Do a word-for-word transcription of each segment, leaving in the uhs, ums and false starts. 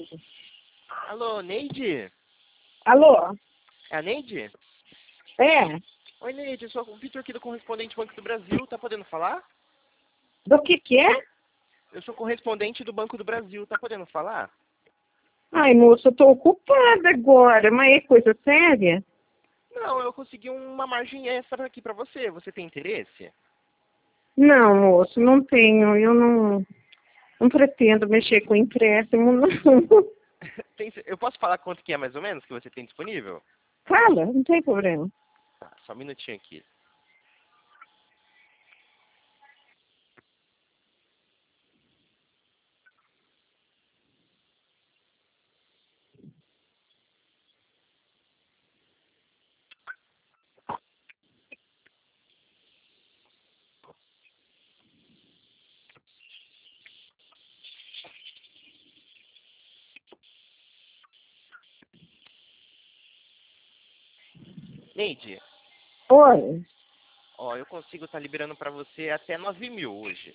Alô, Neide? Alô? É a Neide? É? Oi, Neide, eu sou o Vitor aqui do Correspondente Banco do Brasil, tá podendo falar? Do que que é? Eu sou correspondente do Banco do Brasil, tá podendo falar? Ai, moço, eu tô ocupada agora, mas é coisa séria? Não, eu consegui uma margem extra aqui pra você, você tem interesse? Não, moço, não tenho, eu não, não pretendo mexer com empréstimo, não. Tem- eu posso falar quanto que é mais ou menos que você tem disponível? Fala, não tem problema. Tá, só um minutinho aqui. Neide, Oi? ó, eu consigo estar liberando pra você até nove mil hoje.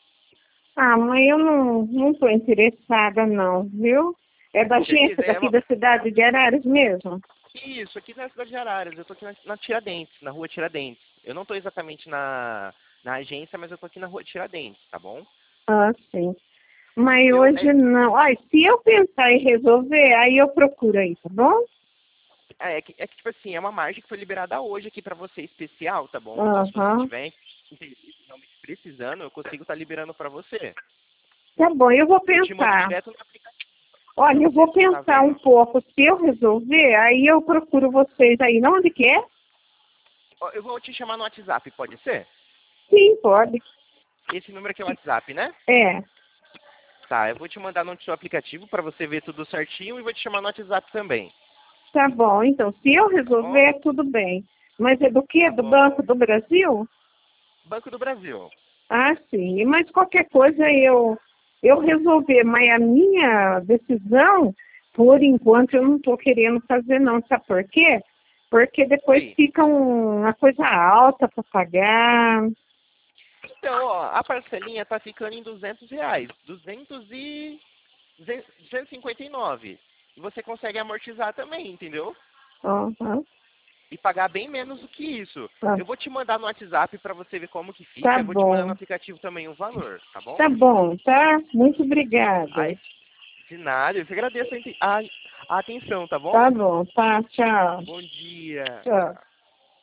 Ah, mas eu não, não tô interessada não, viu? É da Com agência certeza, é daqui uma... da cidade de Araras mesmo? Isso, aqui na cidade de Araras, eu tô aqui na, na Tiradentes, na rua Tiradentes. Eu não tô exatamente na, na agência, mas eu tô aqui na rua Tiradentes, tá bom? Ah, sim. Mas Eu, hoje é, não. Ai, se eu pensar em resolver, aí eu procuro aí, tá bom? é, que, é que, tipo assim, é uma margem que foi liberada hoje aqui pra você especial, tá bom? Então, se você Aham. tiver realmente precisando, eu consigo estar liberando pra você. Tá bom, eu vou Eu te mando pensar. direto no aplicativo pra Olha, eu você vou estar pensar um vendo. pouco. Se eu resolver, aí eu procuro vocês aí. Não, onde que é? Ó, eu vou te chamar no WhatsApp, pode ser? Sim, pode. Esse número aqui é o WhatsApp, né? É, Tá, eu vou te mandar no seu aplicativo pra você ver tudo certinho e vou te chamar no WhatsApp também, tá bom. Então, se eu tá bom? resolver, tudo bem. Mas é do quê? Tá Do bom. Banco do Brasil? Banco do Brasil. Ah, sim. Mas qualquer coisa eu, eu resolver. Mas a minha decisão, por enquanto, eu não estou querendo fazer, não. Sabe por quê? Porque depois Oi. fica um- uma coisa alta para pagar. Então, ó, a parcelinha tá ficando em duzentos reais. duzentos e... duzentos e cinquenta e nove. E você consegue amortizar também, entendeu? Aham. E pagar bem menos do que isso. Tá, Eu vou te mandar no WhatsApp pra você ver como que tá fica. Eu vou te mandar no bom. aplicativo também o valor, tá bom? Tá bom, tá? Muito obrigada. Aí, de nada. Eu te agradeço a, a a atenção, tá bom? Tá bom, tá, tchau. Bom dia. Tchau.